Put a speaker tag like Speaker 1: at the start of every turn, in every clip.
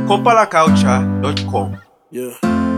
Speaker 1: Kopalaculture.com.
Speaker 2: Yeah.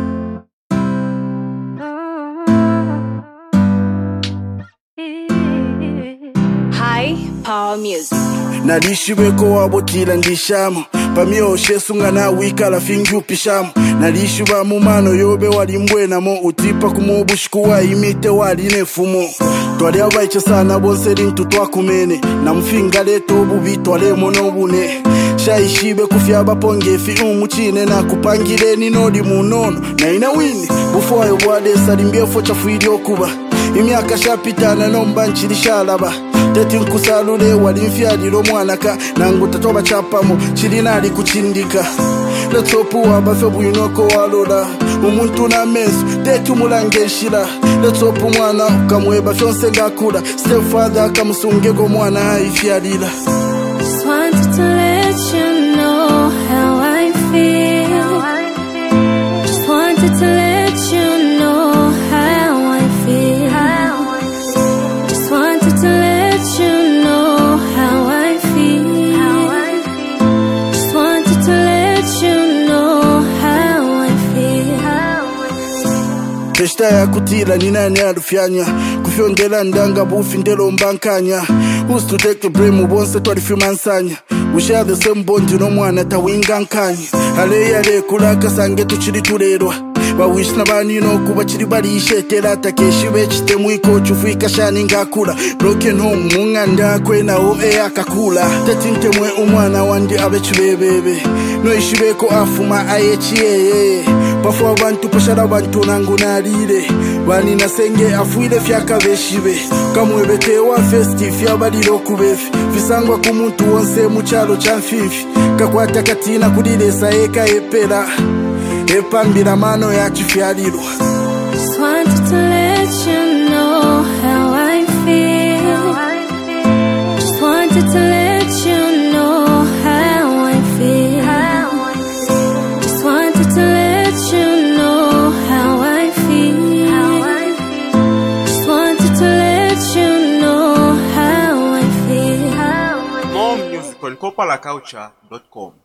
Speaker 3: High power music.
Speaker 2: Nalishibeko wabotila ndishamo pamyoshe sunga na wikala fingi upishamo nalishiba mumano yobe walimbwena mo utipa kumubushiku imite waline fumo twali abaiche sana bonse lintu twakumene na mfinga leto bubito alemo nobune shaishibe kufyaba pongefi umuchine na kupangile ninodi munono na inawini bufoyo bwade salimbefo chafuidi okuba imyaka shapitana nomba nchilishalaba teti nkusalule walimfyalilo mwanaka nangu tatoba chapamo chilinali kuchindika letsopu wabafe bwinoko walola umuntu na mesu teti umulangenshila letsopu mwana ukamweba fyonse ngakula stepfather kamusungego mwana haifyalila.
Speaker 4: Just wanted to let you know how I feel. Just wanted to let you know how I feel. Just wanted to let you know how I feel. Just wanted to let you know how I feel.
Speaker 2: Keshta ya kutila ni nani alufyanya kufyondela ndanga bufi ndelo mbankanya. Who's to take the blame ubonse twalifimansanya. We share the same bond no mwana tawinga nkanya. Ale kulaka sange tuchili tulelwa bawish nabani no kuba chiri bari ishetera takeshibe chitemwiko chufika shani ngakula broken home munganda kwena o akakula tatintemwe umwana wandi abechibebebe no ishibeko afuma ayechiye pafo abantu poshara abantu nangu nalire bani nasenge afuile fyaka beshibe kamwebete wa festive yabaliro kubefi fisangwa kumuntu wonse muchalo chamfifi kakwata katina kudilesa eka epera epambira mano ya chifyalilo.
Speaker 4: Just wanted to let you know how I feel. Just wanted to let you know how I feel. Just wanted to let you know how I feel. Just wanted to let you know how I feel.
Speaker 1: More music on Kopalaculture.com.